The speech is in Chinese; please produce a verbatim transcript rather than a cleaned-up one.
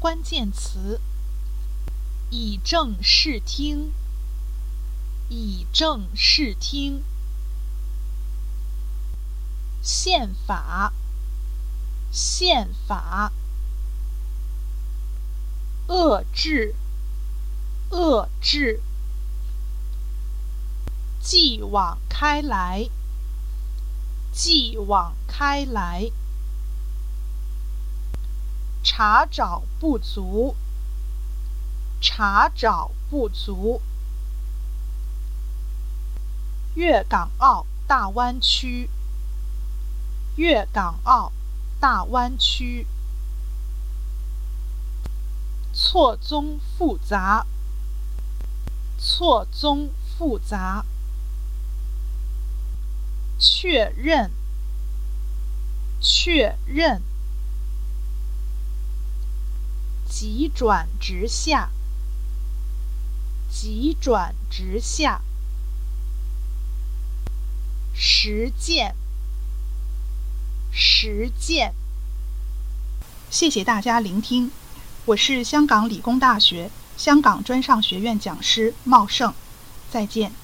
关键词：以正视听，以正视听。宪法，宪法。遏制，遏制。继往开来，继往开来。查找不足，查找不足。粤港澳大湾区，粤港澳大湾区。错综复杂，错综复杂。确认，确认。急转直下，急转直下。实践，实践。谢谢大家聆听，我是香港理工大学香港专上学院讲师茂盛，再见。